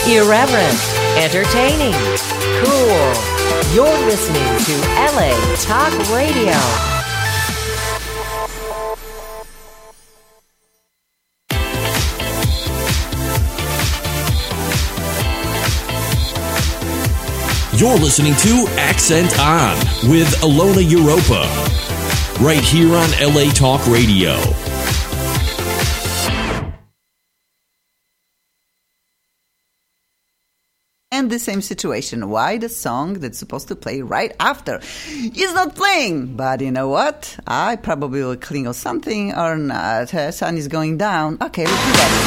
Irreverent, entertaining, cool. You're listening to LA Talk Radio. You're listening to Accent On with Ilona Europa, right here on LA Talk Radio. And the same situation. Why the song that's supposed to play right after is not playing? But you know what? I probably will clean or something or not. Sun is going down. Okay, let's do that.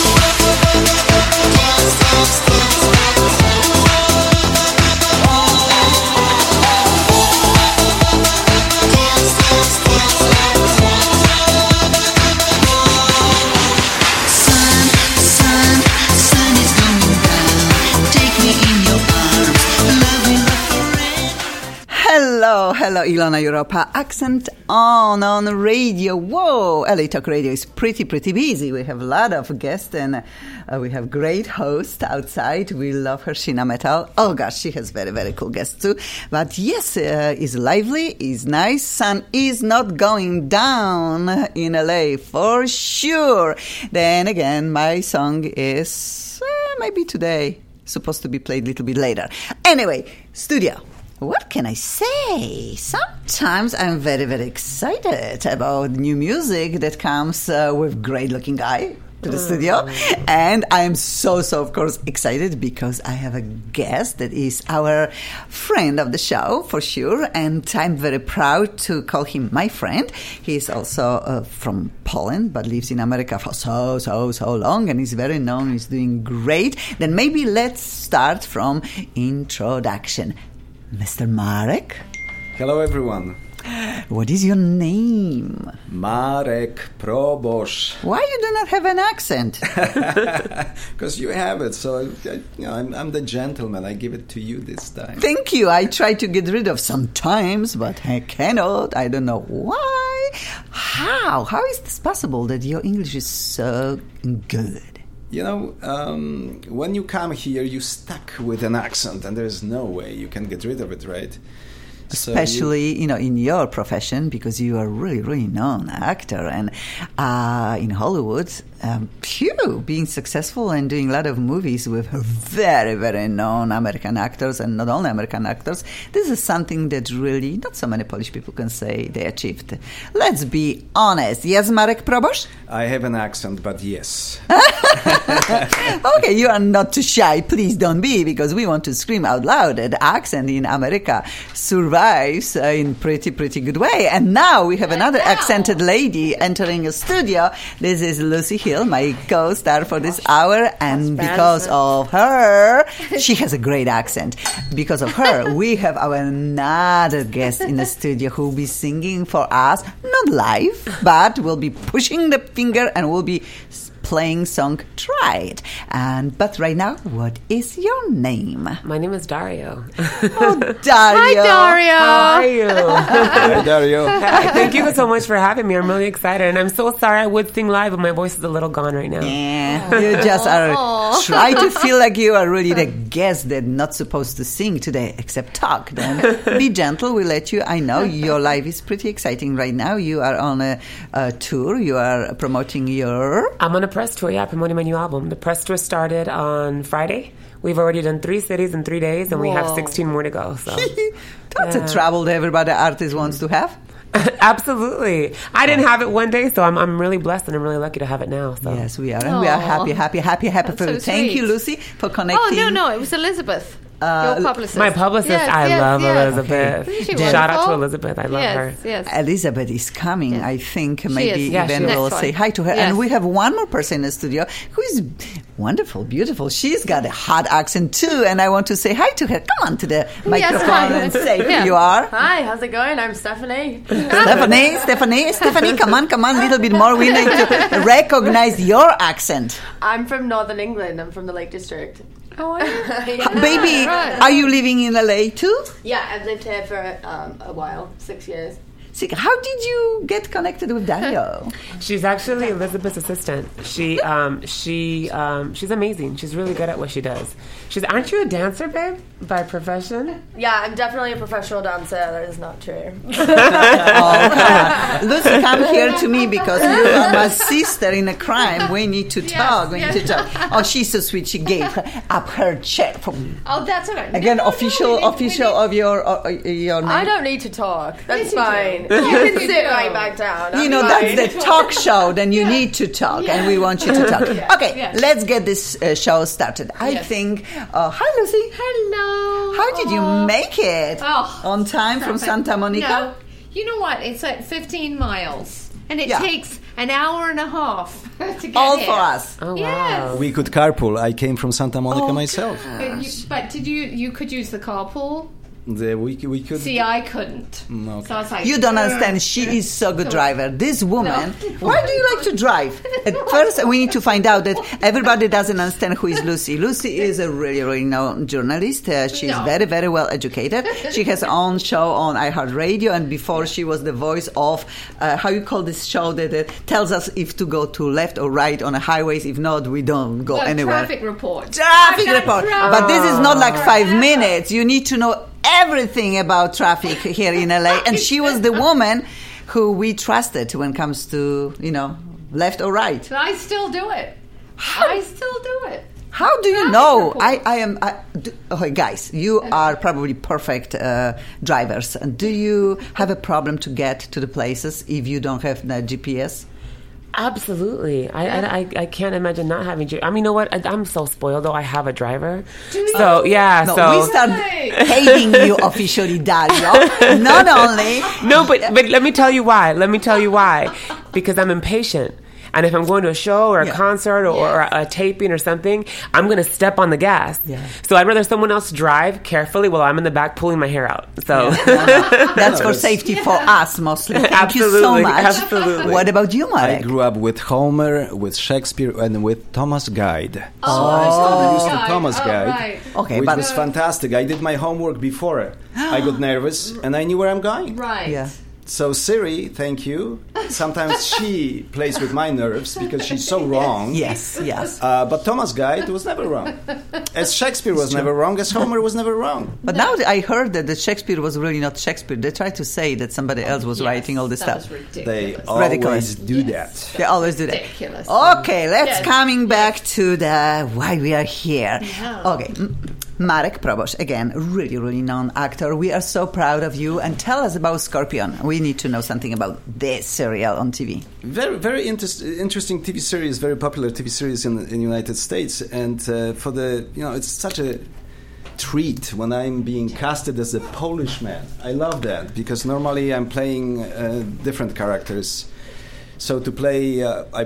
Hello, Ilona Europa. Accent on radio. Whoa, LA Talk Radio is pretty busy. We have a lot of guests and we have great host outside. We love her, Sheena Metal. Oh gosh, she has very cool guests too. But yes, is lively, is nice. Sun is not going down in LA for sure. Then again, my song is maybe today supposed to be played a little bit later. Anyway, studio. What can I say? Sometimes I'm very excited about new music that comes with great-looking guy to the studio. And I am so, of course, excited because I have a guest that is our friend of the show, for sure. And I'm very proud to call him my friend. He is also from Poland, but lives in America for so long. And he's very known. He's doing great. Then maybe let's start from introduction. Mr. Marek? Hello, everyone. What is your name? Marek Probosz. Why you do not have an accent? Because you have it, so I'm the gentleman. I give it to you this time. Thank you. I try to get rid of sometimes, but I cannot. I don't know why. How? How is this possible that your English is so good? You know, when you come here, you're stuck with an accent, and there's no way you can get rid of it, right? Especially, in your profession, because you are really known actor, and in Hollywood, being successful and doing a lot of movies with very known American actors, and not only American actors, this is something that really not so many Polish people can say they achieved. Let's be honest. Yes, Marek Probosz? I have an accent, but yes. Okay, you are not too shy. Please don't be, because we want to scream out loud that accent in America survives in pretty good way. And now we have another accented lady entering a studio. This is Lucy Hill, my co-star for this hour, and because of her, she has a great accent. Because of her, we have our another guest in the studio who will be singing for us, not live, but will be pushing the finger and will be playing song Try It. But right now, what is your name? My name is Dario. Oh, Dario. Hi, Dario. How are you? Hi, Dario. Thank you so much for having me. I'm really excited. And I'm so sorry I would sing live, but my voice is a little gone right now. Yeah, you just are try to feel like you are really the guest that's not supposed to sing today, except talk. Then be gentle. We let you. I know your life is pretty exciting right now. You are on a tour. You are promoting your... I'm on a press tour, promoting my new album. The press tour started on Friday. We've already done 3 cities in 3 days, and we have 16 more to go. So that's a travel that everybody artist wants to have. Absolutely. I didn't have it one day, so I'm really blessed and I'm really lucky to have it now. So. Yes, we are. And we are happy for you. Thank you, Lucy, for connecting. Oh, no, it was Elizabeth. Your publicist. My publicist, I love Elizabeth. Okay. Shout out to Elizabeth. I love her. Yes. Elizabeth is coming. Yes. I think maybe even we'll say hi to her. Yes. And we have one more person in the studio who is wonderful, beautiful. She's got a hot accent too, and I want to say hi to her. Come on to the microphone and say who you are. Hi, how's it going? I'm Stephanie. Stephanie, come on, a little bit more. We need to recognize your accent. I'm from Northern England. I'm from the Lake District. Oh, are you? Baby, are you living in LA too? Yeah, I've lived here for a while, 6 years. Sika, how did you get connected with Dario? She's actually Elizabeth's assistant. She's amazing. She's really good at what she does. Aren't you a dancer, babe, by profession? Yeah, I'm definitely a professional dancer. That is not true. Lucy, come here to me because you are my sister in a crime. We need to talk. We need to talk. Oh, she's so sweet. She gave up her check for me. Oh, that's all right. Again, No, official of your name. I don't need to talk. That's Yes, you fine. do. You can sit right back down. You I'm know, fine. that's the talk show. Then you need to talk, and we want you to talk. Okay, let's get this show started. I think. Hi, Lucy. Hello. How did you make it Oh, on time from Santa Monica? No, you know what? It's like 15 miles, and it Yeah. takes an hour and a half to get All here. for us. Oh, Yes. wow. We could carpool. I came from Santa Monica myself. But did you could use the carpool? We could. See, I couldn't. Okay. So I was like, You don't understand. She is so good driver. This woman. Why do you like to drive? At first, we need to find out that everybody doesn't understand who is Lucy. Lucy is a really, really known journalist. She's No. very, very well educated. She has her own show on iHeartRadio, and before she was the voice of how you call this show that tells us if to go to left or right on the highways. If not, we don't go anywhere. Traffic report. Traffic I've done report. traffic. But this is not like 5 minutes. You need to know everything about traffic here in LA. And she was the woman who we trusted when it comes to, left or right. But I still do it. I still do it. How do you know? Okay, guys, you are probably perfect drivers. Do you have a problem to get to the places if you don't have the GPS? Absolutely. I can't imagine not having you. I mean, you know what? I'm so spoiled, though. I have a driver. No, So we start hating you officially, Dario. Not only. No, but let me tell you why. Because I'm impatient. And if I'm going to a show or a concert or a taping or something, I'm going to step on the gas. Yeah. So I'd rather someone else drive carefully while I'm in the back pulling my hair out. So That's for safety for us mostly. Thank you so Absolutely, much. absolutely. What about you, I Marek? grew up with Homer, with Shakespeare, and with Thomas Guide. Oh, Used to Thomas Guide, right. Okay, which but was fantastic. I did my homework before. I got nervous, and I knew where I'm going. Right. yeah. So Siri, thank you. Sometimes she plays with my nerves because she's so wrong. Yes. But Thomas Guide was never wrong. As Shakespeare was never wrong, as Homer was never wrong. But now that I heard that Shakespeare was really not Shakespeare. They tried to say that somebody else was writing all this that stuff. was ridiculous. They Ridiculous. always do that. They always do that. Ridiculous. Okay, let's Yes. coming back to the why we are here. Okay, Marek Probosz, again, really, really known actor. We are so proud of you. And tell us about Scorpion. We need to know something about this serial on TV. Very, very interesting TV series, very popular TV series in the United States. And for the, it's such a treat when I'm being casted as a Polish man. I love that because normally I'm playing different characters. So to play,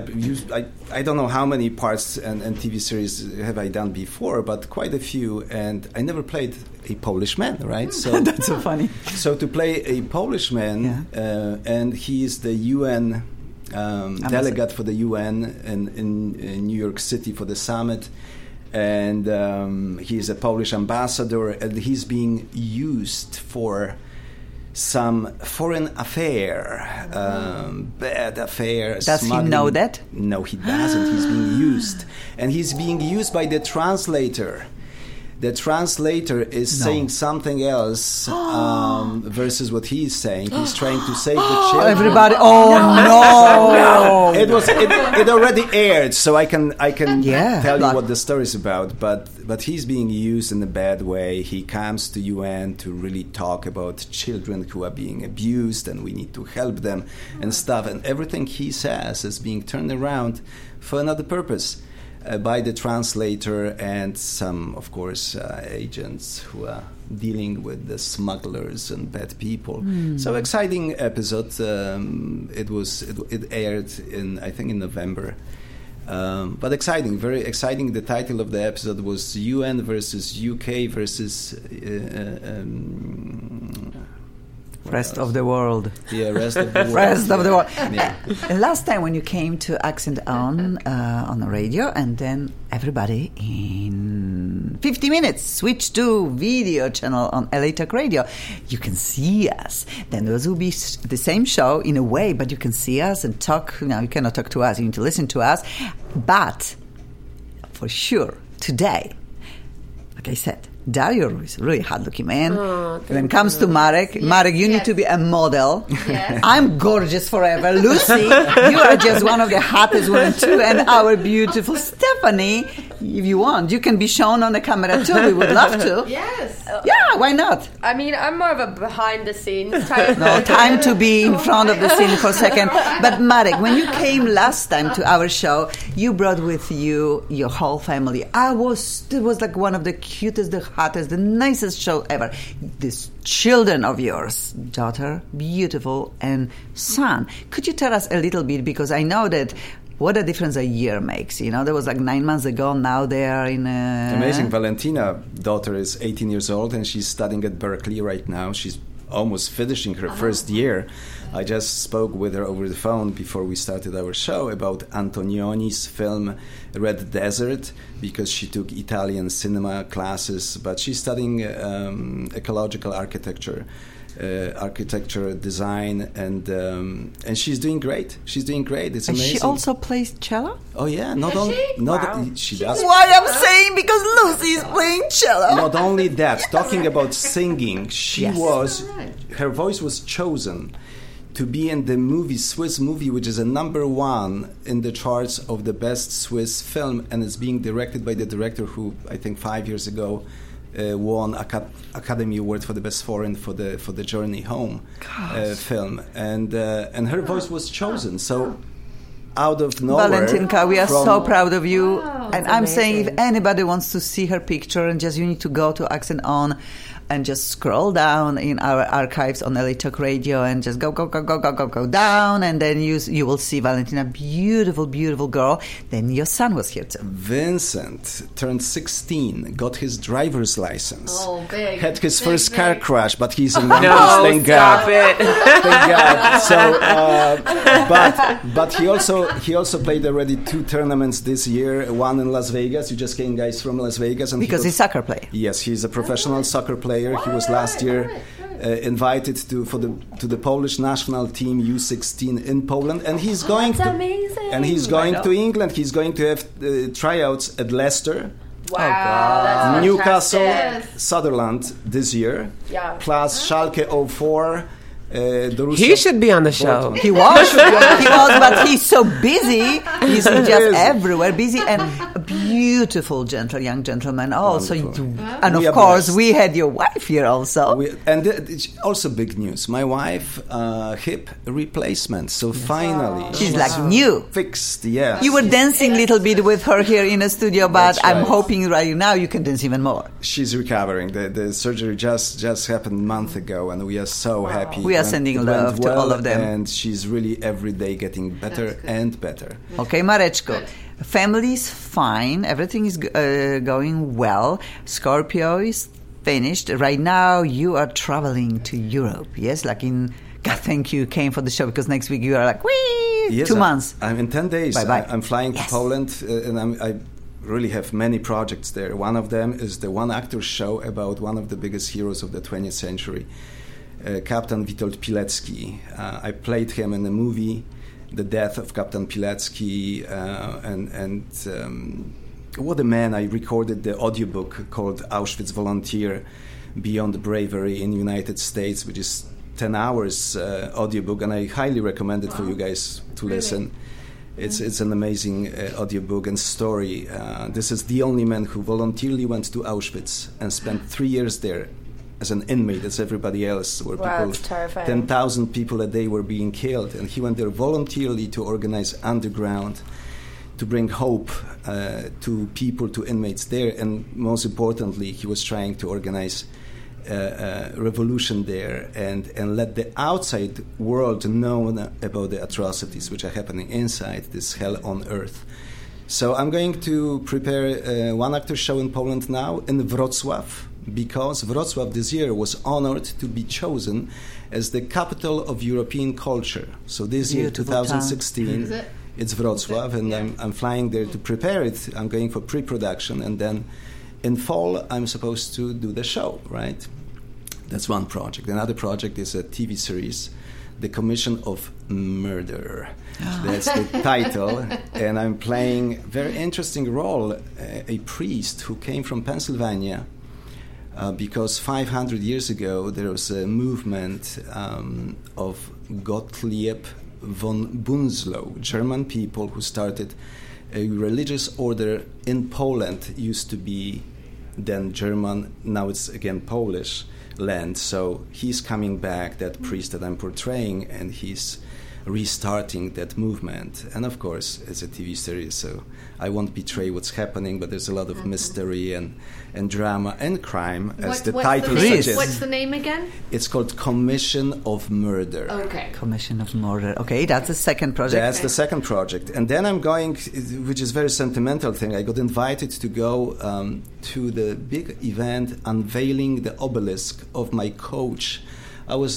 I don't know how many parts and TV series have I done before, but quite a few. And I never played a Polish man, right? So That's so funny. So to play a Polish man, and he is the UN delegate for the UN in New York City for the summit. And he's a Polish ambassador, and he's being used for some foreign affair, bad affair. Does he smuggling. know that? No, he doesn't. He's being used. And he's being used by the translator. The translator is saying something else versus what he's saying. He's trying to save the children. Everybody, no! It already aired, so I can tell you but- what the story is about. But he's being used in a bad way. He comes to UN to really talk about children who are being abused, and we need to help them and stuff. And everything he says is being turned around for another purpose. By the translator and some, of course, agents who are dealing with the smugglers and bad people. So exciting episode. It aired I think in November. But exciting, very exciting. The title of the episode was UN versus UK versus Rest of the world. Yeah, rest of the world. Rest of the world. Yeah. And last time when you came to Accent on the radio, and then everybody in 50 minutes switched to video channel on LA Talk Radio. You can see us. Then those will be the same show in a way, but you can see us and talk. Now you cannot talk to us. You need to listen to us. But for sure, today, like I said, Dario is a really hard-looking man. When it comes to Marek, you need to be a model. Yes. I'm gorgeous forever. Lucy, you are just one of the hottest women too. And our beautiful Stephanie, if you want, you can be shown on the camera too. We would love to. Yes. Yeah, why not? I mean, I'm more of a behind-the-scenes type. No, time to be in front of the scene for a second. But Marek, when you came last time to our show, you brought with you your whole family. It was like one of the cutest, the hottest, the nicest show ever. These children of yours, daughter, beautiful, and son. Could you tell us a little bit, because I know that what a difference a year makes. You know, that was like 9 months ago. Now they are in Amazing. Valentina, daughter, is 18 years old, and she's studying at Berkeley right now. She's almost finishing her first year. I just spoke with her over the phone before we started our show about Antonioni's film Red Desert, because she took Italian cinema classes, but she's studying ecological architecture design, and she's doing great. She's doing great. It's amazing. And she also plays cello? Oh yeah, she does. Why I'm saying, because Lucy is playing cello. Not only that, talking about singing, Yes. her voice was chosen to be in the Swiss movie, which is a #1 in the charts of the best Swiss film, and it's being directed by the director who, I think 5 years ago, won Academy Award for the best foreign for the Journey Home film, and her voice was chosen. So out of nowhere, Valentinka, we are so proud of you. Wow, and I'm saying, if anybody wants to see her picture, and just you need to go to Accent On and just scroll down in our archives on LA Talk Radio and just go down, and then you will see Valentina, beautiful, beautiful girl. Then your son was here too. Vincent turned 16, got his driver's license. Oh, big. Had his Big, first big. car crash, but he's in one piece. No, Thank stop God. it. Thank God. So, but he also played already 2 tournaments this year. One in Las Vegas. You just came, guys, from Las Vegas, and Because he's a soccer player. Yes, he's a professional soccer player. He was last year invited to the Polish national team U16 in Poland, and he's going That's to amazing. and he's going to England. He's going to have tryouts at Leicester, Wow, that's Newcastle, fantastic. Sunderland this year, Yeah. plus Schalke 04. He should be on the show. He was, but he's so busy. He's just everywhere, busy, and a beautiful, young gentleman. Also, and We of are course, blessed. we had your wife here also. It's also big news. My wife, hip replacement. So finally, She's like new. fixed. Yes, You were dancing a little bit with her here in the studio, but That's I'm right. hoping right now you can dance even more. She's recovering. The surgery just happened a month ago, and we are so happy. We are sending love to all of them. And she's really every day getting better and better. Okay, Mareczko. Family's fine. Everything is going well. Scorpio is finished. Right now, you are traveling to Europe. Yes, like in... God, thank you came for the show, because next week you are like, whee! Yes, 2 months. I'm in 10 days. Bye-bye. I'm flying to Yes. Poland, and I really have many projects there. One of them is the one-actor show about one of the biggest heroes of the 20th century, Captain Witold Pilecki. I played him in the movie, The Death of Captain Pilecki, and what a man. I recorded the audiobook called Auschwitz Volunteer, Beyond Bravery in the United States, which is 10 hours audiobook, and I highly recommend it for you guys to listen. It's an amazing audiobook and story. This is the only man who voluntarily went to Auschwitz and spent 3 years there as an inmate, as everybody else, where Wow, that's terrifying. 10,000 people a day were being killed, and he went there voluntarily to organize underground, to bring hope to people, to inmates there, and most importantly, he was trying to organize revolution there and let the outside world know about the atrocities which are happening inside this hell on earth. So I'm going to prepare a one-actor show in Poland now, in Wrocław, because Wrocław this year was honored to be chosen as the capital of European culture. So this year, 2016, it's Wrocław, and I'm flying there to prepare it. I'm going for pre-production, and then in fall, I'm supposed to do the show, right? That's one project. Another project is a TV series, The Commission of Murder. That's the title. And I'm playing a very interesting role, a priest who came from Pennsylvania, because 500 years ago there was a movement of Gottlieb von Bunzlow, German people who started a religious order in Poland. It used to be then German, now it's again Polish land. So he's coming back, that priest that I'm portraying, and he's restarting that movement. And of course, it's a TV series, so I won't betray what's happening, but there's a lot of mystery and drama and crime, as the title suggests. What's the name again? It's called Commission of Murder. Okay. Commission of Murder. Okay, that's the second project. That's the second project. And then I'm going, which is a very sentimental thing, I got invited to go to the big event unveiling the obelisk of my coach. I was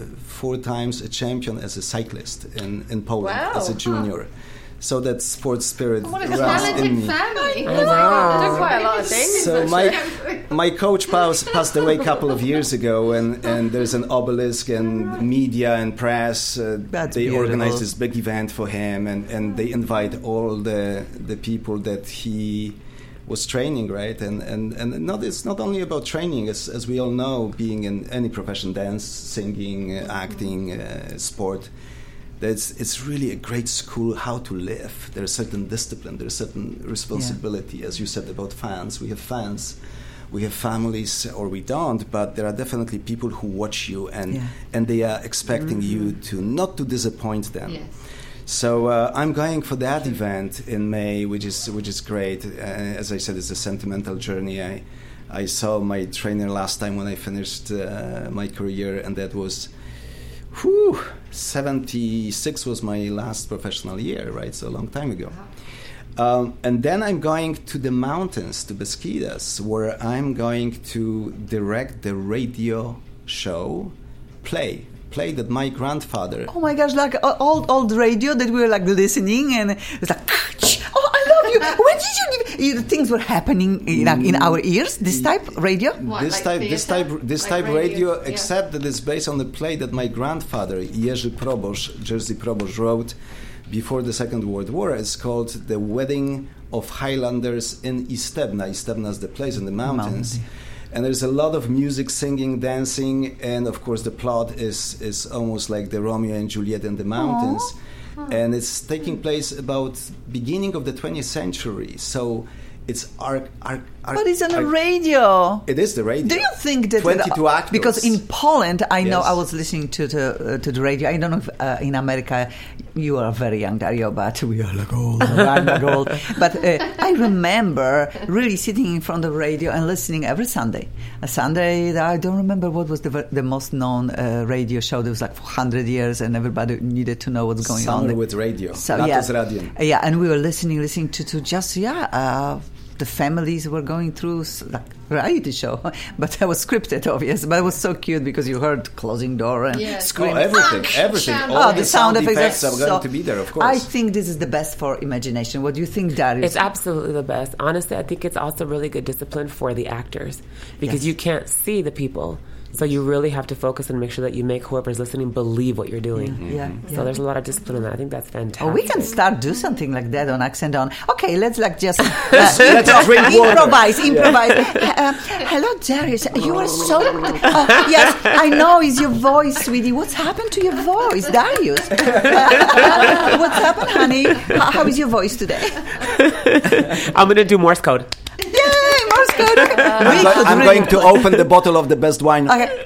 4 times a champion as a cyclist in Poland as a junior. So that sports spirit What a runs in talented me. family. Do quite a lot of things. So my coach passed away a couple of years ago, and there's an obelisk, and media and press, they organize this big event for him, and they invite all the people that he was training, right? And it's not only about training, as we all know, being in any profession, dance, singing, acting, sport, it's really a great school how to live. There's certain discipline, there's certain responsibility, as you said about fans. We have fans, we have families, or we don't, but there are definitely people who watch you, and they are expecting you to not to disappoint them. Yes. So I'm going for that event in May, which is great. As I said, it's a sentimental journey. I saw my trainer last time when I finished my career, and that was 76 was my last professional year, right? So a long time ago. And then I'm going to the mountains, to Beskidas, where I'm going to direct the radio show play that my grandfather... Oh my gosh, like old radio that we were like listening, and it's like, oh, I love you. When did you things were happening in our ears? This type radio? What, This type radio, except that it's based on the play that my grandfather, Jerzy Probosz, wrote before the Second World War. It's called The Wedding of Highlanders in Istebna. Istebna is the place in the mountains. And there's a lot of music, singing, dancing, and of course the plot is almost like the Romeo and Juliet in the mountains. And it's taking place about beginning of the 20th century. So it's but it's on the radio. It is the radio. Do you think that 22 actors? Because in Poland, I know Yes. I was listening to the radio. I don't know if in America you are very young, Dario, but we are like old. I'm like old. But I remember really sitting in front of the radio and listening every Sunday. A Sunday, I don't remember what was the most known radio show. There was like 100 years, and everybody needed to know what's going on. Summer with radio. So, Lato z radiem. Yeah, and we were listening to just the families were going through like variety show, but that was scripted, obviously. But it was so cute because you heard closing door and screaming. Everything. All the sound effects are going to be there, of course. I think this is the best for imagination. What do you think, Darius? It's absolutely the best. Honestly, I think it's also really good discipline for the actors because you can't see the people. So you really have to focus and make sure that you make whoever's listening believe what you're doing. So there's a lot of discipline in that. I think that's fantastic. Oh, we can do something like that on Accent On. Okay, let's just let's drink improvise. Hello, Darius. You are so... yes, I know. It's your voice, sweetie. What's happened to your voice, Darius? What's happened, honey? How is your voice today? I'm going to do Morse code. Yay, Morse code. I'm going to open the bottle of the best wine. Okay.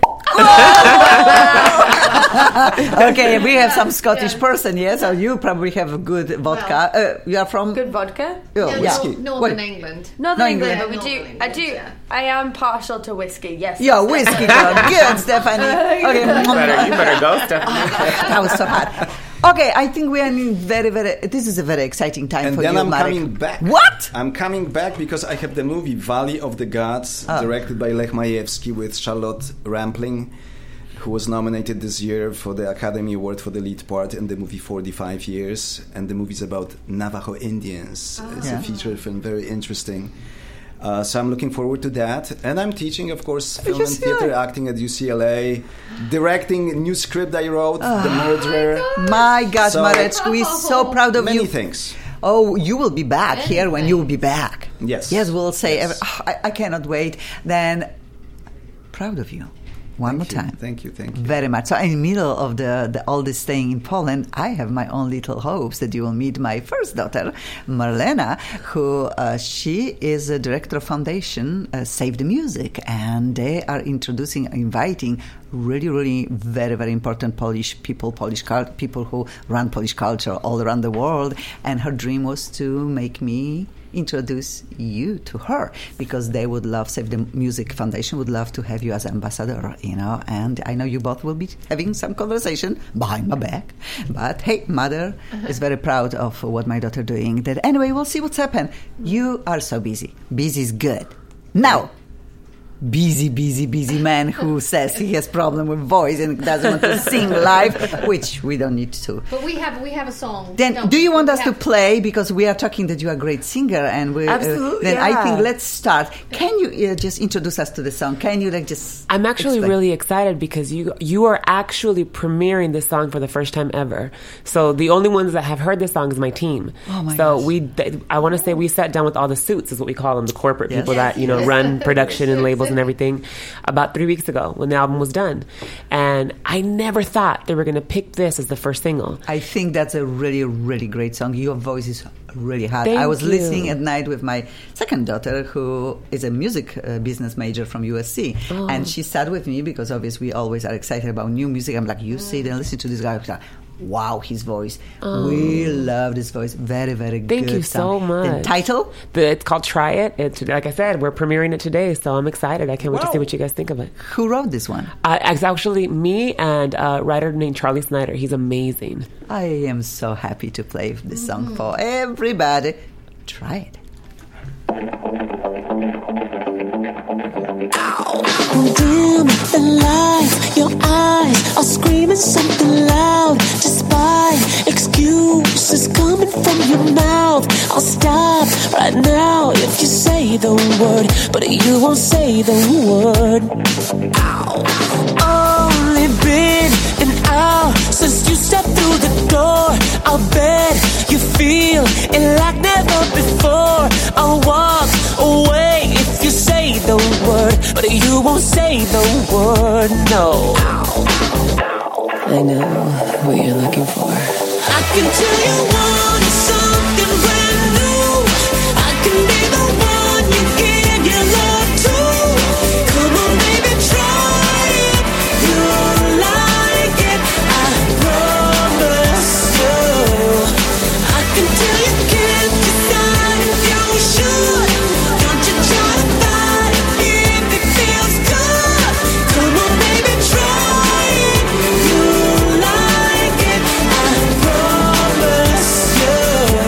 Okay, we have some Scottish person, yes? So you probably have a good vodka. You are from... Good vodka? Whiskey. Northern England. Northern England, but Northern England, I am partial to whiskey, yes. Yeah, whiskey girl. Good, Stephanie. Okay. You better go, Stephanie. That was so hot. Okay, I think we are in this is a very exciting time and for then you, I'm Marek. coming back. What? I'm coming back because I have the movie Valley of the Gods, directed by Lech Majewski with Charlotte Rampling, who was nominated this year for the Academy Award for the lead part in the movie 45 Years. And the movie is about Navajo Indians. It's a feature film, very interesting. So I'm looking forward to that. And I'm teaching, of course, film and theater acting at UCLA, directing a new script I wrote, The Murderer. My God, Marek, we're so proud of you. Many things. Oh, you will be back here when you will be back. Yes. Yes, we'll say. Yes. I cannot wait. Then, proud of you. One more time. Thank you. Very much. So in the middle of the all this staying in Poland, I have my own little hopes that you will meet my first daughter, Marlena, who she is a director of foundation Save the Music, and they are inviting really very, very important Polish people, people who run Polish culture all around the world. And her dream was to make me introduce you to her, because they would love, Save the Music Foundation would love to have you as ambassador, and I know you both will be having some conversation behind my back. But hey, mother is very proud of what my daughter doing. That anyway, we'll see what's happened. You are so busy. Busy is good. Now, busy man who says he has problem with voice and doesn't want to sing live, which we don't need to. But we have a song. Then, do you want us to play, because we are talking that you are a great singer, and we absolutely. Then I think let's start. Can you just introduce us to the song? Can you just? I'm actually explain? really excited because you are actually premiering this song for the first time ever. So the only ones that have heard this song is my team. Oh my so gosh. I want to say we sat down with all the suits, is what we call them, the corporate people that run production and labels and everything, about 3 weeks ago when the album was done. And I never thought they were going to pick this as the first single. I think that's a really great song. Your voice is really hot. Thank I was you. listening at night with my second daughter, who is a music business major from USC, and she sat with me because obviously we always are excited about new music. I'm like, you sit and listen to this guy. Like, wow, his voice. We love this voice. Very good. Thank you so much. The title? It's called Try It. It's, like I said, we're premiering it today, so I'm excited. I can't wait to see what you guys think of it. Who wrote this one? It's actually me and a writer named Charlie Snyder. He's amazing. I am so happy to play this song for everybody. Try it. Dim the light, your eyes are screaming something loud. Despite excuses coming from your mouth, I'll stop right now if you say the word, but you won't say the word. Only been an hour since you stepped through the door. I'll bet you feel it like never before. I'll walk away if you say the word, but you won't say the word, no. I know what you're looking for. I can tell you wanted something brand new. I can be the one you give your love to. Come on, baby, try it. You'll like it, I promise you. I can tell you can't decide if you should. Don't you try to fight if it feels good. Come on, baby, try it. You'll like it, I promise you.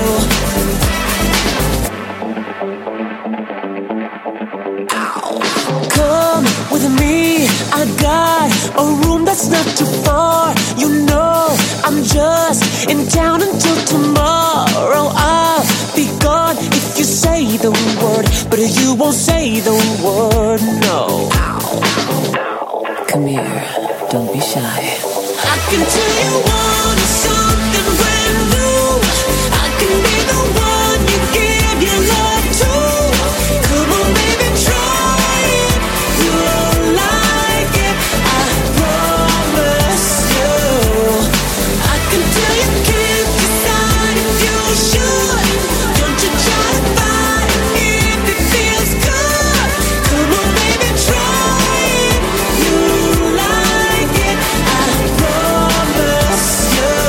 Come with me, I got a room that's not too far. You know I'm just in town until tomorrow. I'll be gone if you say the word, but you won't say the word, no. Come here, don't be shy. I can tell you wanted something brand new. I can be the one you give your love to. Come on, baby, try it. You'll like it, I promise you. I can tell you can't decide if you should. Don't you try to fight if it feels good. Come on, baby, try it. You'll like it, I promise you.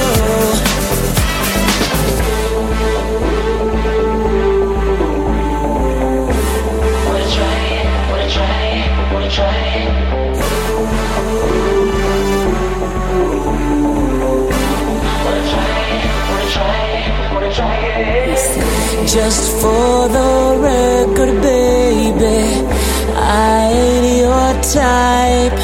Just for the record, baby, I ain't your type.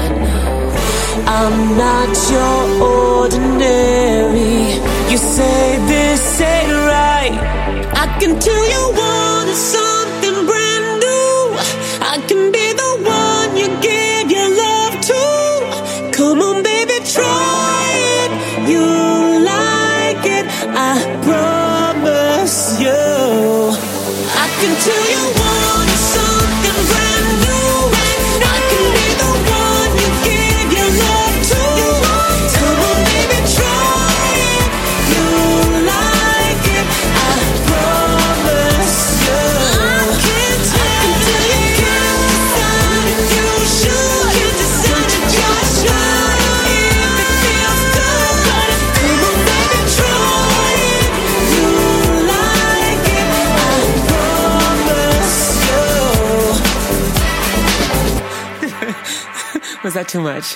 I'm not your ordinary. You say this ain't right. I can tell you want something brand new. I can be the one you give your love to. Come on, baby, try it. You'll like it, I promise you. I can tell you want something brand new. I can be the one you give your love to. Come on, baby, try it. You'll like it, I promise you. I can tell you can't decide if you should. Can't decide if you should. If it feels good, come on, baby, try it. You'll like it, I promise you. Was that too much?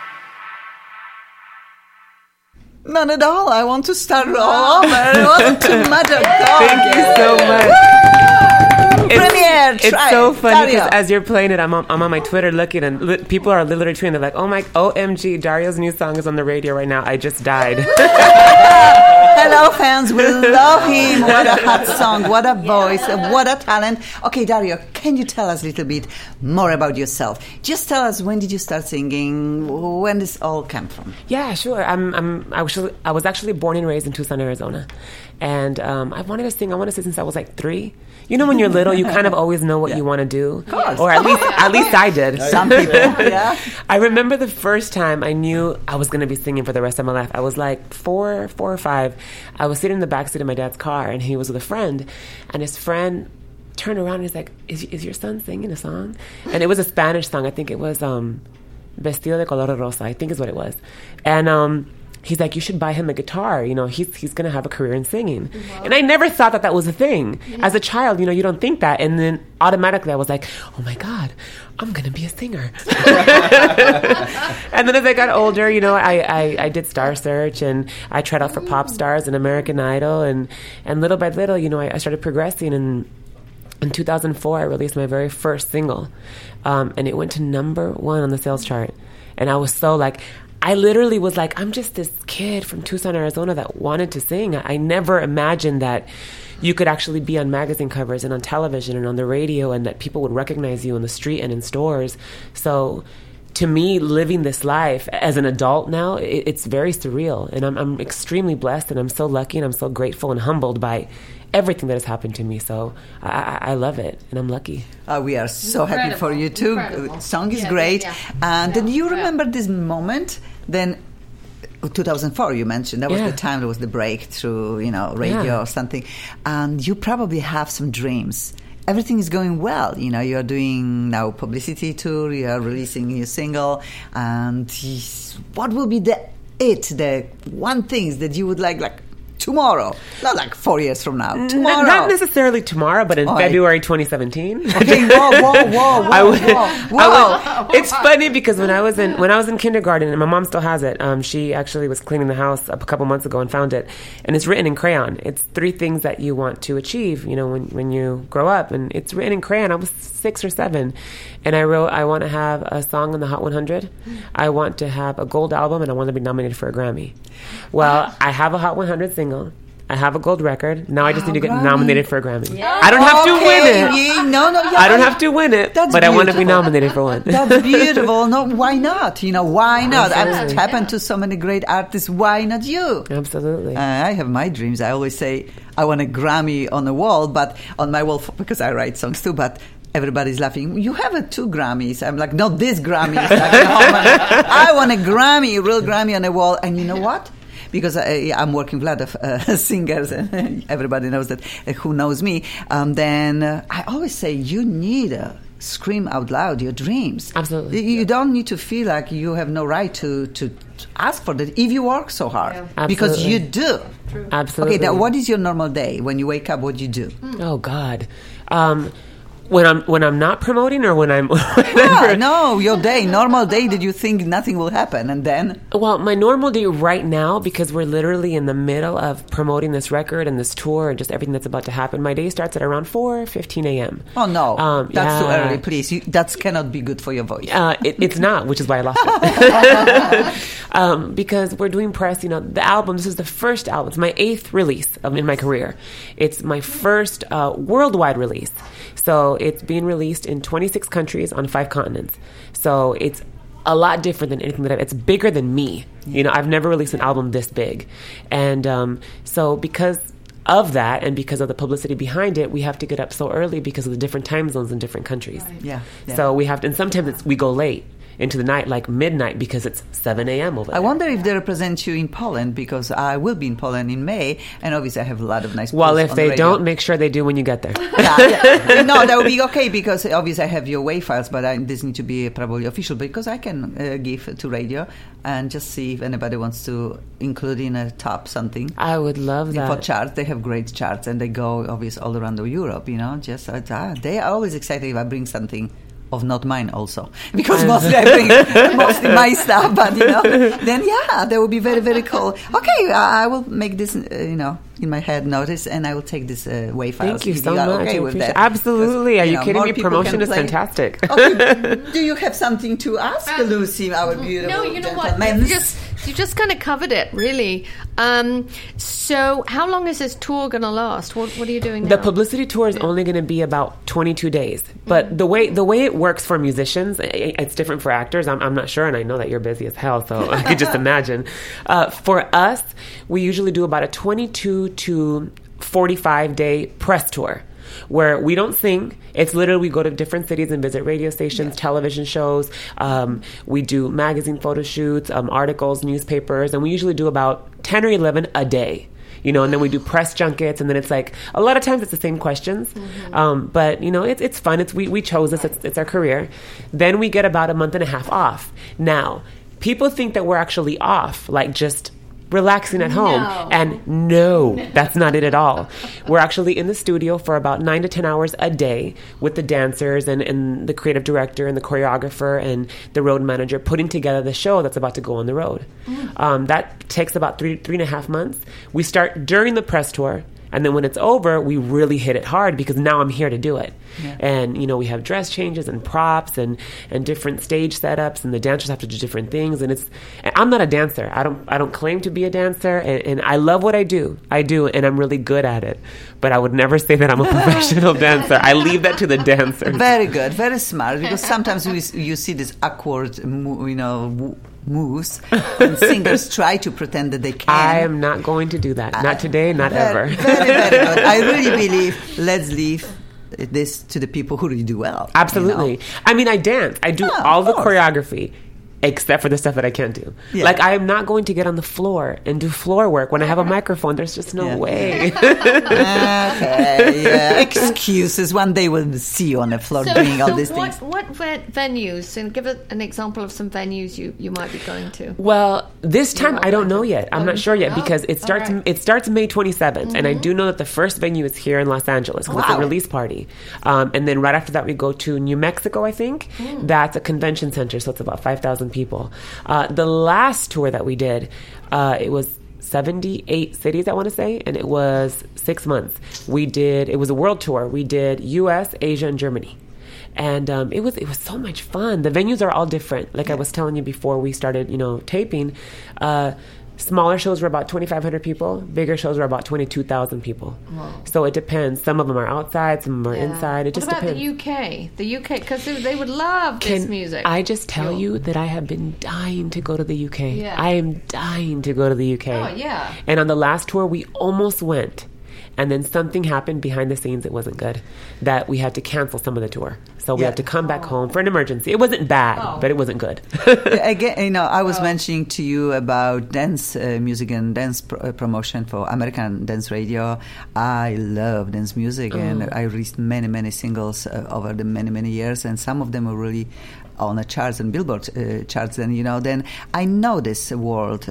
None at all. I want to start all over. It wasn't too much at all. Thank you so much. Premiere, It's try so it. funny because Dario. as you're playing it, I'm on my Twitter looking, and people are literally tweeting. They're like, "Oh my, OMG, Dario's new song is on the radio right now. I just died." Hello, fans. We love him. What a hot song. What a voice. What a talent. Okay, Dario, can you tell us a little bit more about yourself? Just tell us, when did you start singing? When this all came from? Yeah, sure. I was actually born and raised in Tucson, Arizona, and I wanted to sing. I want to say since I was like 3. You know, when you're little, you kind of always know what you want to do, or at least I did. Some people, yeah. I remember the first time I knew I was going to be singing for the rest of my life. I was like 4 or 5. I was sitting in the backseat of my dad's car, and he was with a friend, and his friend turned around and he's like, "Is your son singing a song?" And it was a Spanish song. I think it was Vestido de Color Rosa, I think is what it was. And he's like, "You should buy him a guitar. You know, he's going to have a career in singing." Wow. And I never thought that was a thing. Yeah. As a child, you know, you don't think that. And then automatically I was like, "Oh my God, I'm going to be a singer." And then as I got older, you know, I did Star Search, and I tried out for Pop Stars and American Idol. And little by little, you know, I started progressing. And in 2004, I released my very first single. And it went to #1 on the sales chart. And I was so like... I literally was like, I'm just this kid from Tucson, Arizona that wanted to sing. I never imagined that you could actually be on magazine covers and on television and on the radio, and that people would recognize you on the street and in stores. So to me, living this life as an adult now, it's very surreal. And I'm extremely blessed, and I'm so lucky, and I'm so grateful and humbled by everything that has happened to me. So I love it, and I'm lucky. We are so happy for you too. Incredible. Song is great. Yeah. And then you remember this moment? Then 2004 you mentioned, that was the time there was the breakthrough, you know, radio or something. And you probably have some dreams. Everything is going well. You know, you're doing now publicity tour, you're releasing a new single. And what will be the one thing that you would like tomorrow, not like 4 years from now. Tomorrow, not necessarily tomorrow, but in February 2017. Okay, whoa. It's funny because when I was in kindergarten, and my mom still has it. She actually was cleaning the house a couple months ago and found it, and it's written in crayon. It's 3 things that you want to achieve, you know, when you grow up, and it's written in crayon. I was 6 or 7, and I wrote, I want to have a song on the Hot 100. I want to have a gold album, and I want to be nominated for a Grammy. Well, I have a Hot 100 single. I have a gold record. Now I just need to get nominated for a Grammy. Yeah. I don't have to win it. I don't have to win it, but I want to be nominated for one. That's beautiful. No, why not? You know, why not? It's happened to so many great artists. Why not you? Absolutely. I have my dreams. I always say I want a Grammy on the wall, but on my wall, because I write songs too, but everybody's laughing. You have 2 Grammys. I'm like, not this Grammy. I want a Grammy, real Grammy on the wall. And you know what? Because I'm working with a lot of singers, and everybody knows that, who knows me. Then I always say you need to scream out loud your dreams. Absolutely. You don't need to feel like you have no right to ask for that if you work so hard. Yeah. Because you do. True. Absolutely. Okay, now what is your normal day? When you wake up, what do you do? Oh, God. When I'm not promoting, or when I'm no, your day, normal day, did you think nothing will happen, and then? Well, my normal day right now, because we're literally in the middle of promoting this record and this tour and just everything that's about to happen, my day starts at around 4:15 a.m. Oh no, that's too early, please. That cannot be good for your voice. It's not, which is why I lost it. Because we're doing press, the album, this is the first album. It's my 8th release in my career. It's my first worldwide release. So it's being released in 26 countries on 5 continents. So it's a lot different than anything it's bigger than me. I've never released an album this big. And so because of that, and because of the publicity behind it, we have to get up so early because of the different time zones in different countries. Right. Yeah. So we have to, and sometimes we go late into the night, like midnight, because it's 7 a.m. over there. I wonder if they represent you in Poland, because I will be in Poland in May, and obviously I have a lot of nice. Well, if they don't, make sure they do when you get there. No, that would be okay, because obviously I have your WAV files, but this needs to be probably official, because I can give to radio and just see if anybody wants to include in a top something. I would love that. For charts, they have great charts, and they go obviously all around Europe. Just they are always excited if I bring something of not mine also, because mostly I bring mostly my stuff, but then that would be very, very cool. Okay, I will make this in my head notice, and I will take this WAV file. Thank you so much. Okay with that. Absolutely. Are you kidding me? Promotion is fantastic. Okay. Do you have something to ask, Lucy, our beautiful No, you know gentleman? what? You just kind of covered it, really. So how long is this tour going to last? What are you doing now? The publicity tour is only going to be about 22 days. But the way it works for musicians, it's different for actors. I'm not sure, and I know that you're busy as hell, so I could just imagine. For us, we usually do about a 22 to 45-day press tour, where we don't sing. It's literally we go to different cities and visit radio stations, television shows. We do magazine photo shoots, articles, newspapers, and we usually do about 10 or 11 a day. And then we do press junkets, and then it's like a lot of times it's the same questions, but it's fun. We chose this. It's our career. Then we get about a month and a half off. Now, people think that we're actually off, like just relaxing at home. No. And no, that's not it at all. We're actually in the studio for about 9 to 10 hours a day with the dancers and the creative director and the choreographer and the road manager putting together the show that's about to go on the road. That takes about 3.5 months. We start during the press tour, and then when it's over, we really hit it hard, because now I'm here to do it. Yeah. And, we have dress changes and props and different stage setups, and the dancers have to do different things. And I'm not a dancer. I don't claim to be a dancer, and I love what I do. I do, and I'm really good at it. But I would never say that I'm a professional dancer. I leave that to the dancers. Very good, very smart, because sometimes you see this awkward, moves, and singers try to pretend that they can. I am not going to do that. Not today, not ever. Very, very good. I really believe, let's leave this to the people who really do well. Absolutely. I mean, I dance. I do all the choreography, except for the stuff that I can't do. Yeah. Like, I am not going to get on the floor and do floor work when I have a microphone. There's just no way. Okay, yeah. Excuses. One day we'll see you on the floor doing all these things. What venues? And give an example of some venues you might be going to. Well, this time I don't know yet. I'm not sure yet, because it starts May 27th, and I do know that the first venue is here in Los Angeles. It's a release party, and then right after that we go to New Mexico. I think that's a convention center, so it's about 5,000 people. The last tour that we did, it was 78 cities, I want to say, and it was 6 months. It was a world tour. We did U.S., Asia, and Germany. And it was so much fun. The venues are all different. Like I was telling you before we started, taping, smaller shows were about 2,500 people. Bigger shows were about 22,000 people. Wow. So it depends. Some of them are outside, some of them are inside. It just depends. What about the UK? Because they would love this music. I just tell you that I have been dying to go to the UK. Yeah. I am dying to go to the UK. Oh, yeah. And on the last tour, we almost went. And then something happened behind the scenes. It wasn't good. That we had to cancel some of the tour. So we had to come back home for an emergency. It wasn't bad, but it wasn't good. Again, I was mentioning to you about dance music and dance promotion for American Dance Radio. I love dance music, and I released many, many singles over the many, many years, and some of them were really on the charts and Billboard charts. And then I know this world.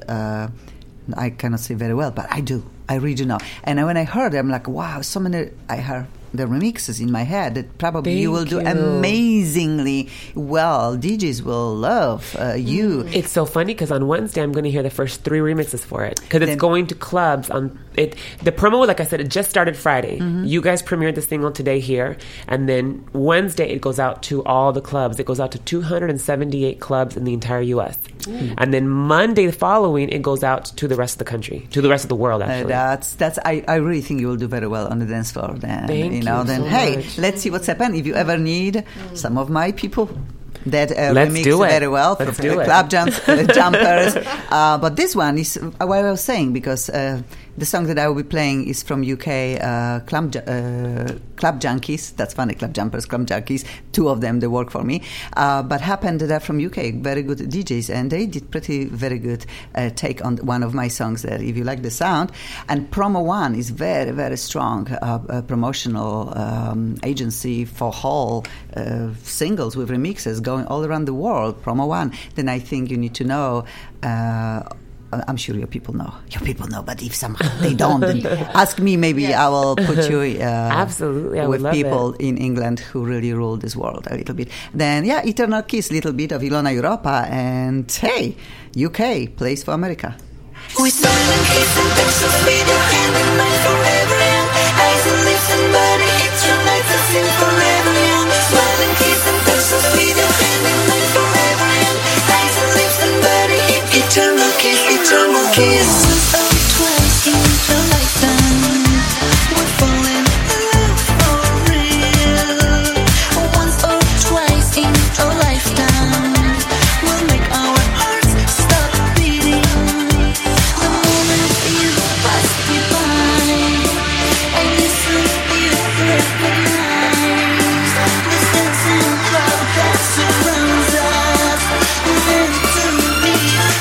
I cannot say very well, but I do. I really do know. And when I heard it, I'm like, wow, so many. I heard the remixes in my head that probably Thank you will do amazingly well. DJs will love you. It's so funny because on Wednesday I'm going to hear the first 3 remixes for it because it's going to clubs on it. The promo, like I said, it just started Friday. You guys premiered the single today here, and then Wednesday it goes out to all the clubs. It goes out to 278 clubs in the entire U.S. And then Monday following it goes out to the rest of the country, to the rest of the world. Actually, That's. I really think you will do very well on the dance floor. Then Thank you then so hey, much. let's see what's happened. If you ever need some of my people that Let's remix do it. very well Let's for do it. club jumpers. But this one is what I was saying because the song that I will be playing is from UK Club Junkies. That's funny, Club Jumpers, Club Junkies. 2 of them, they work for me. But happened that they're from UK, very good DJs, and they did very good take on one of my songs there, if you like the sound. And Promo One is very, very strong promotional agency for whole singles with remixes going all around the world. Promo One. Then I think you need to know. I'm sure your people know. But if somehow they don't, then ask me. Maybe I will put you Absolutely, I would with love people it. in England who really rule this world a little bit. Then, Eternal Kiss, little bit of Ilona Europa, and hey, UK plays for America. We silent kiss and pixels with your hand in mine forever young. Eyes and lips and body hits your nights and sing forever young. Silent kiss and pixels with your hand in mine forever young. Eyes and lips and body hit eternal kiss, eternal kiss. Once or twice in a lifetime, we're falling in love for real. Once or twice in a lifetime, we'll make our hearts stop beating. The moment you pass me by, I listen, you recognize the dancing crowd that surrounds us. We're meant to be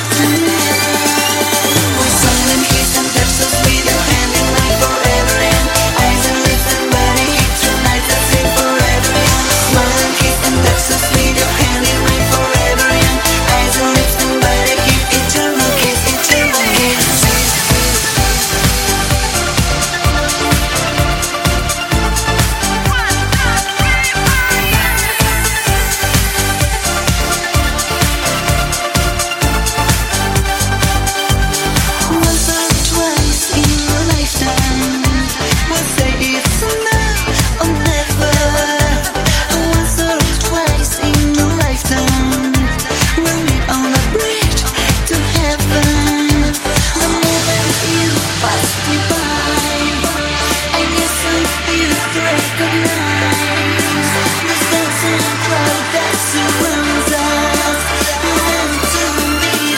tonight. We silent kiss and pixels with your hand in mine forever young. Eyes and lips and body hit tonight that sing forever young. Smile and kiss and pixels with your hand in mine forever young. Eyes and lips and body hit eternal kiss, eternal kiss. Once or twice in a lifetime, we'll say it's now or never. Once or twice in a lifetime, we'll meet on a bridge to heaven. The moment you pass me by, I listen, you recognize the dancing crowd that surrounds us. We're meant to meet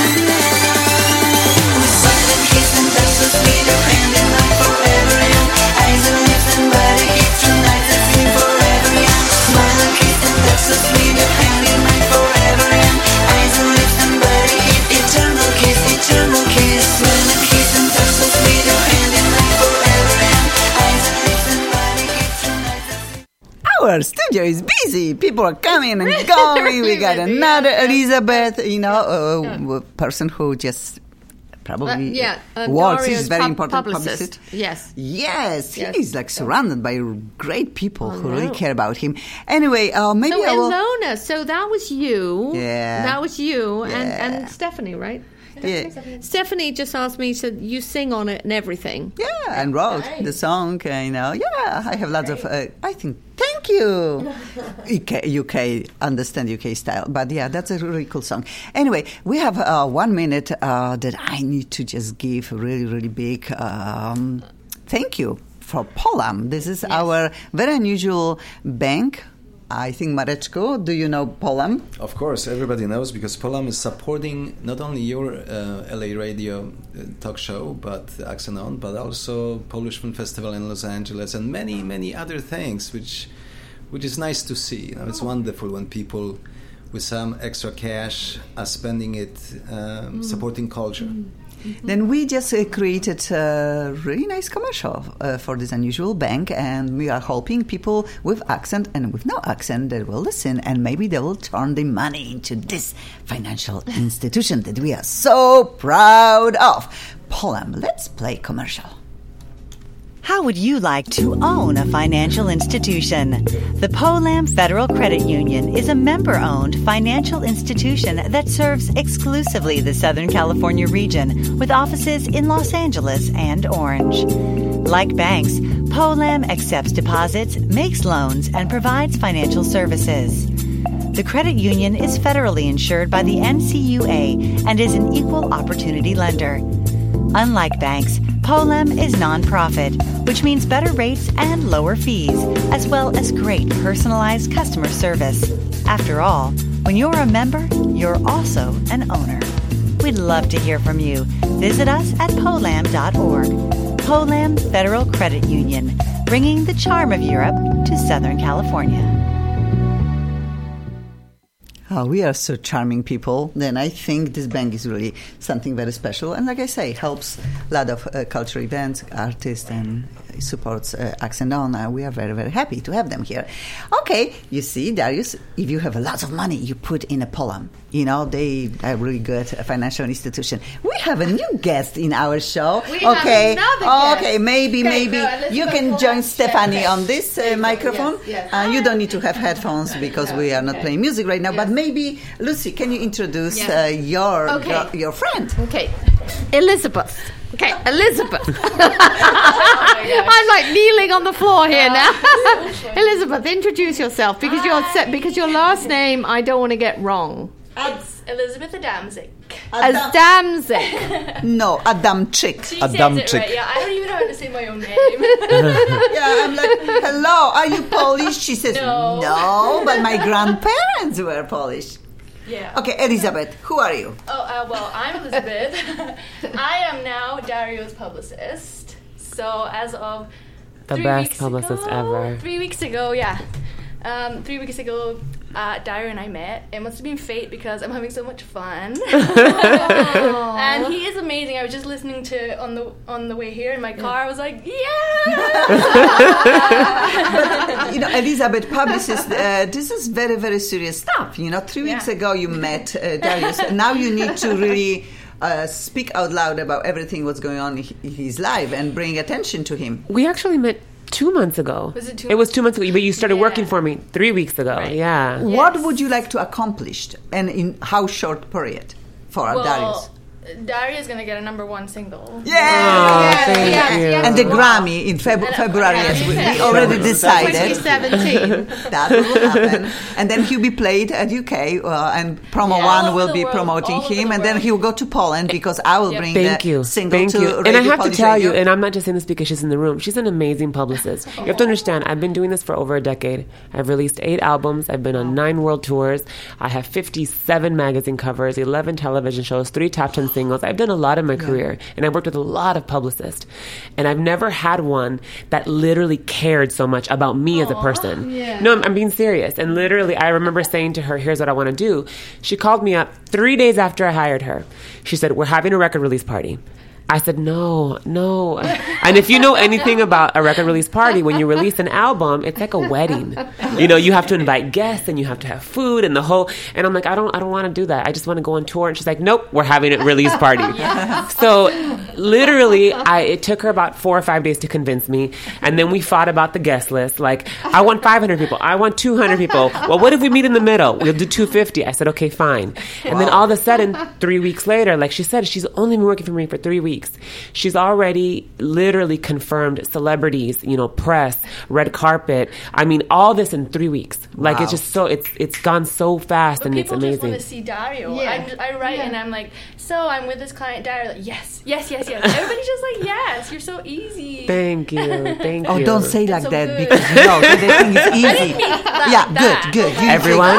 tonight. We silent kiss and pixels with your hand in mine forever young. Eyes and lips and body hit tonight that sing forever young. Smile and kiss and pixels with your hand in mine forever young. Eyes and lips and body hit eternal kiss, eternal kiss. Smile and kiss and pixels with your hand in mine forever young. Eyes and lips and body hit tonight that sing. Our studio is busy. People are coming and going. We got another Elizabeth, a person who just probably works. Dario's He's very important publicist. Yes. Yes, Yes. he's like surrounded by great people who really care about him. Anyway, maybe So I will. Ilona, so that was you. Yeah. That was you Yeah. and Stephanie, right? Yeah. Stephanie just asked me, said you sing on it and everything. Yeah, and wrote the song. Yeah, I have lots of. I think. Thank you. UK understand UK style, but yeah, that's a really cool song. Anyway, we have 1 minute that I need to just give a really, really big thank you for Polam. This is our very unusual bank. I think, Mareczko, do you know Polam? Of course, everybody knows because Polam is supporting not only your LA radio talk show, but Accent On, but also Polish Film Festival in Los Angeles and many, many other things, which is nice to see. It's wonderful when people with some extra cash are spending it supporting culture. Then we just created a really nice commercial for this unusual bank, and we are hoping people with accent and with no accent that will listen, and maybe they will turn the money into this financial institution that we are so proud of. Polam, let's play commercial. How would you like to own a financial institution? The POLAM Federal Credit Union is a member-owned financial institution that serves exclusively the Southern California region with offices in Los Angeles and Orange. Like banks, POLAM accepts deposits, makes loans, and provides financial services. The credit union is federally insured by the NCUA and is an equal opportunity lender. Unlike banks, POLAM is nonprofit, which means better rates and lower fees, as well as great personalized customer service. After all, when you're a member, you're also an owner. We'd love to hear from you. Visit us at polam.org. POLAM Federal Credit Union, bringing the charm of Europe to Southern California. Oh, we are so charming people. Then I think this bank is really something very special. And like I say, helps a lot of cultural events, artists, and supports Accent On. We are very, very happy to have them here. Okay, you see, Darius, if you have a lot of money, you put in a POLAM. You know, they are really good financial institution. We have a new guest in our show. We have another guest. Okay, maybe you can join Stephanie on this microphone. Yes. You don't need to have headphones because we are not playing music right now. But maybe, Lucy, can you introduce your friend? Okay, Elizabeth. Okay, Elizabeth. I'm like kneeling on the floor here now. Elizabeth, introduce yourself because your last name I don't want to get wrong. It's Elizabeth Adamczyk. Adamczyk. No, Adamczyk. She says it right. Yeah, I don't even know how to say my own name. Yeah, I'm like, hello, are you Polish? She says, no, but my grandparents were Polish. Yeah. Okay, Elizabeth, who are you? Oh, well, I'm Elizabeth. I am now Dario's publicist. So as of the best publicist ever. 3 weeks ago, yeah. 3 weeks ago, Dario and I met. It must have been fate because I'm having so much fun. And he is amazing. I was just listening to on the way here in my car. I was like, yeah! But, you know, Elizabeth, publicist, this is very, very serious stuff. You know, 3 weeks ago you met Darius. Now you need to really speak out loud about everything what's going on in his life and bring attention to him. We actually met 2 months ago. Was it 2 It was 2 months ago, but you started working for me 3 weeks ago. Right. Yeah. What would you like to accomplish and in how short period for Darius? Dario is going to get a #1 single. Yeah! Oh, thank you. And the Grammy in February, as we already decided. 2017. That will happen. And then he'll be played at UK, and Promo One will be promoting him. And then he'll go to Poland because I will bring the single to Radio And I have to Polish tell Radio. you, and I'm not just saying this because she's in the room, she's an amazing publicist. You have to understand, I've been doing this for over a decade. I've released 8 albums. I've been on 9 world tours. I have 57 magazine covers, 11 television shows, 3 top 10 singles. I've done a lot in my career, and I've worked with a lot of publicists. And I've never had one that literally cared so much about me as a person. Yeah. No, I'm being serious. And literally, I remember saying to her, here's what I want to do. She called me up 3 days after I hired her. She said, we're having a record release party. I said, no. And if you know anything about a record release party, when you release an album, it's like a wedding. You know, you have to invite guests and you have to have food and the whole, and I'm like, I don't want to do that. I just want to go on tour. And she's like, nope, we're having a release party. So literally, it took her about 4 or 5 days to convince me. And then we fought about the guest list. Like, I want 500 people. I want 200 people. Well, what if we meet in the middle? We'll do 250. I said, okay, fine. And then all of a sudden, 3 weeks later, like she said, she's only been working for me for 3 weeks. She's already literally confirmed celebrities, you know, press, red carpet. I mean, all this in 3 weeks. Like, it's just so, it's gone so fast, But and it's amazing. People just want to see Dario. Yeah. I write and I'm like, so I'm with this client Dario. Like, yes. Everybody's just like, yes, you're so easy. Thank you. Oh, don't say like so that good. because they think it's easy. I didn't mean that. Good. You Everyone?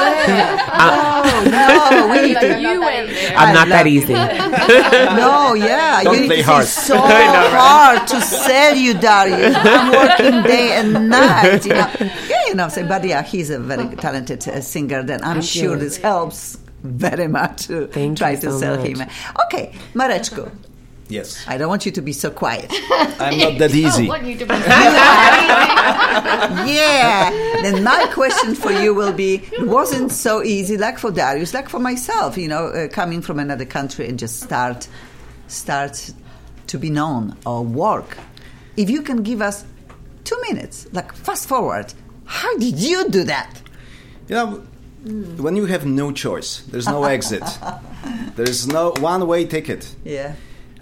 No, we need to. You went there. I'm not that easy. No, yeah. Don't you play it's hard. so hard to sell you, Darius. I'm working day and night. But yeah, he's a very talented singer. Then I'm sure this helps very much to try to sell him. Okay, Mareczku. Yes. I don't want you to be so quiet. I'm not that easy. I want you to be Yeah. Then my question for you will be, it wasn't so easy like for Darius, like for myself, coming from another country and just start to be known or work. if you can give us 2 minutes, like fast forward, how did you do that? You know, when you have no choice, there's no exit. There's no one-way ticket. Yeah.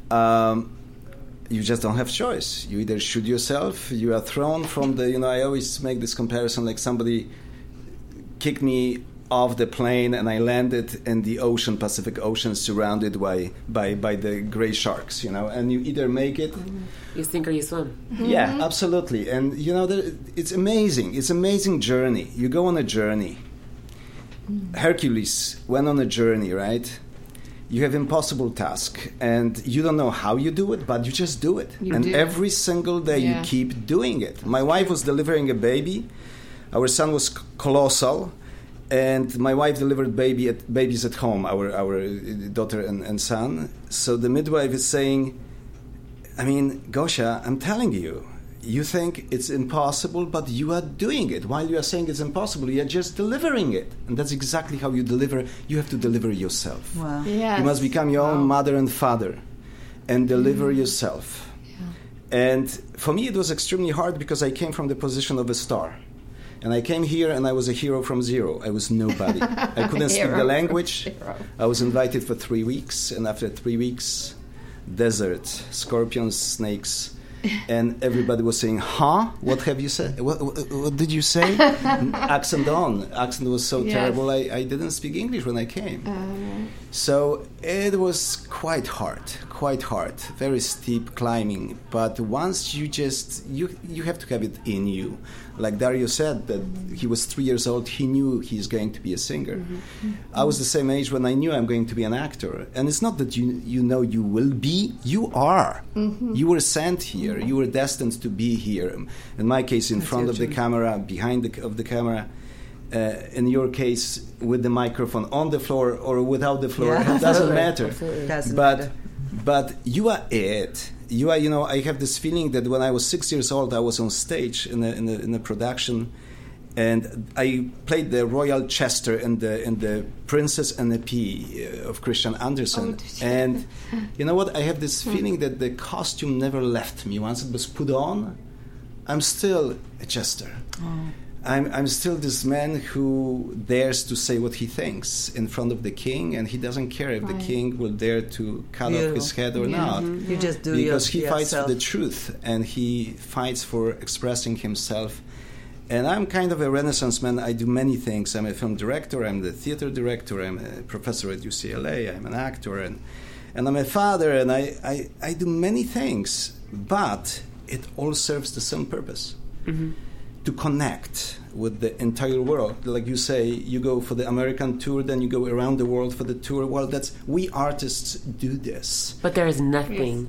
You just don't have choice. You either shoot yourself, you are thrown from the, I always make this comparison, like somebody kicked me off the plane and I landed in the ocean, Pacific Ocean, surrounded by the gray sharks, and you either make it... You sink or you swim. Yeah, absolutely. And, it's amazing. It's an amazing journey. You go on a journey. Hercules went on a journey, right? You have impossible task, and you don't know how you do it, but you just do it. Every single day you keep doing it. My wife was delivering a baby. Our son was colossal, and my wife delivered babies at home, our daughter and son. So the midwife is saying, Gosha, I'm telling you, you think it's impossible, but you are doing it. While you are saying it's impossible, you are just delivering it. And that's exactly how you deliver. You have to deliver yourself. Wow. Yes. You must become your own mother and father and deliver yourself. Yeah. And for me, it was extremely hard because I came from the position of a star. And I came here and I was a hero from zero. I was nobody. I couldn't speak the language. I was invited for 3 weeks. And after 3 weeks, desert, scorpions, snakes... And everybody was saying, huh? What have you said? What did you say? Accent was so terrible, I didn't speak English when I came. So it was quite hard, very steep climbing. But once you have to have it in you. Like Dario said, that he was 3 years old, he knew he's going to be a singer. Mm-hmm. I was the same age when I knew I'm going to be an actor. And it's not that you know you will be, you are. Mm-hmm. You were sent here, you were destined to be here. In my case, in front of the camera, behind the camera. In your case, with the microphone on the floor or without the floor, it doesn't matter. But you are it. I have this feeling that when I was 6 years old, I was on stage in a production, and I played the Royal Chester in the Princess and the Pea of Christian Andersen. And you know what? I have this feeling that the costume never left me. Once it was put on, I'm still a jester. Oh. I'm still this man who dares to say what he thinks in front of the king, and he doesn't care if the king will dare to cut off his head or not. You just do because he fights for the truth, and he fights for expressing himself. And I'm kind of a Renaissance man. I do many things. I'm a film director. I'm the theater director. I'm a professor at UCLA. I'm an actor, and I'm a father. And I do many things, but it all serves the same purpose. Mm-hmm. To connect with the entire world. Like you say, you go for the American tour, then you go around the world for the tour. Well, we artists do this. But there is nothing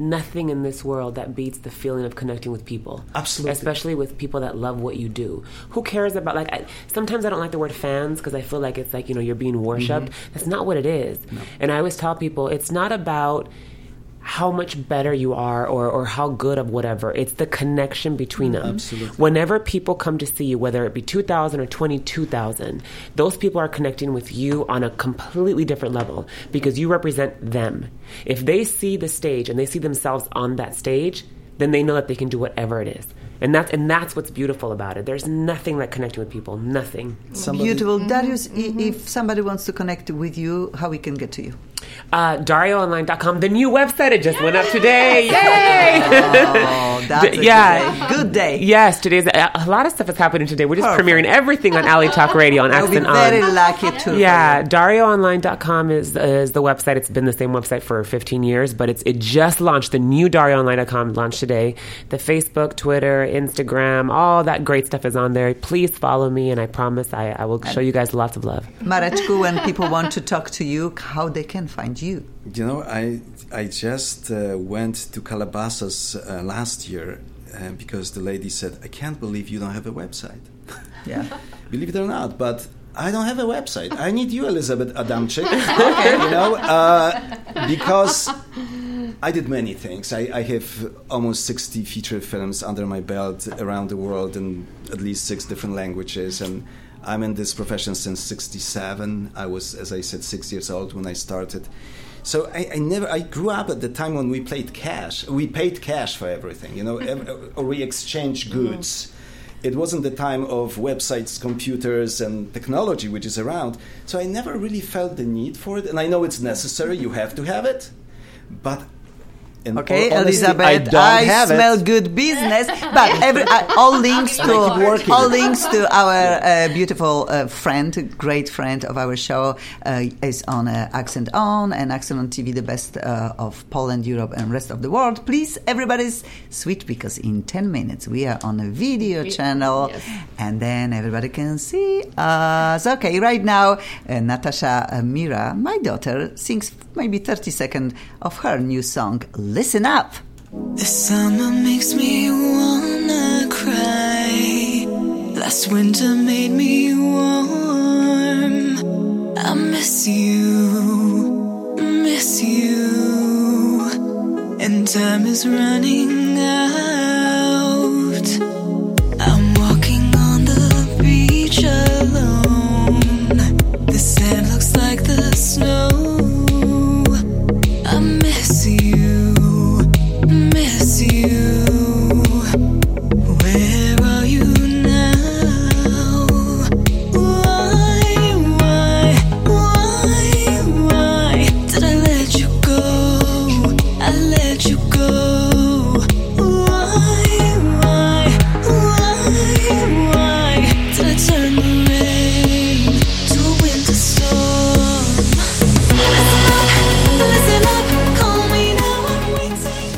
in this world that beats the feeling of connecting with people. Absolutely. Especially with people that love what you do. Who cares about, sometimes I don't like the word fans because I feel like it's like, you're being worshipped. Mm-hmm. That's not what it is. No. And I always tell people, it's not about how much better you are or how good of whatever. It's the connection between them. Absolutely. Whenever people come to see you, whether it be 2,000 or 22,000, those people are connecting with you on a completely different level because you represent them. If they see the stage and they see themselves on that stage, then they know that they can do whatever it is. And that's what's beautiful about it. There's nothing like connecting with people. Nothing. Beautiful. Darius, if somebody wants to connect with you, how we can get to you? DarioOnline.com. The new website, it just went up today. Yay! Oh, that's a good day. Yes, today's a lot of stuff is happening today. We're just premiering everything on LA Talk Radio on Accent On. I'll be very lucky too. Yeah, DarioOnline.com is the website. It's been the same website for 15 years, but it just launched. The new DarioOnline.com launched today. The Facebook, Twitter, Instagram, all that great stuff is on there. Please follow me, and I promise I will show you guys lots of love. Mareczku, when people want to talk to you, how they can find you? I just went to Calabasas last year because the lady said, I can't believe you don't have a website. Yeah. Believe it or not, but I don't have a website. I need you, Elizabeth Adamczyk. Because I did many things. I have almost 60 feature films under my belt around the world in at least 6 different languages, and I'm in this profession since 1967. I was, as I said, 6 years old when I started. So I grew up at the time when we paid cash. We paid cash for everything, or we exchanged goods. It wasn't the time of websites, computers, and technology, which is around. So I never really felt the need for it. And I know it's necessary. You have to have it. But okay, Elizabeth, I smell good business. But all links to our beautiful friend, great friend of our show, is on Accent On and Accent On TV, the best of Poland, Europe, and rest of the world. Please, everybody's sweet, because in 10 minutes we are on a video channel, and then everybody can see us. Okay, right now, Natasha Mira, my daughter, sings maybe 30 seconds of her new song, Listen Up. The summer makes me wanna cry. Last winter made me warm. I miss you, and time is running out. I'm walking on the beach alone. The sand looks like the snow. I miss you. Where are you now? Why did I let you go? I let you go. Why did I turn the rain to a winter storm? Listen up, call me now, I'm waiting.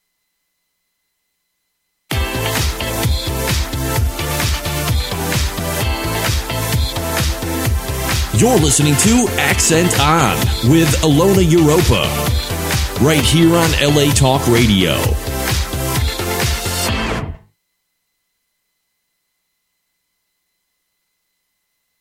You're listening to Accent On with Ilona Europa, right here on LA Talk Radio.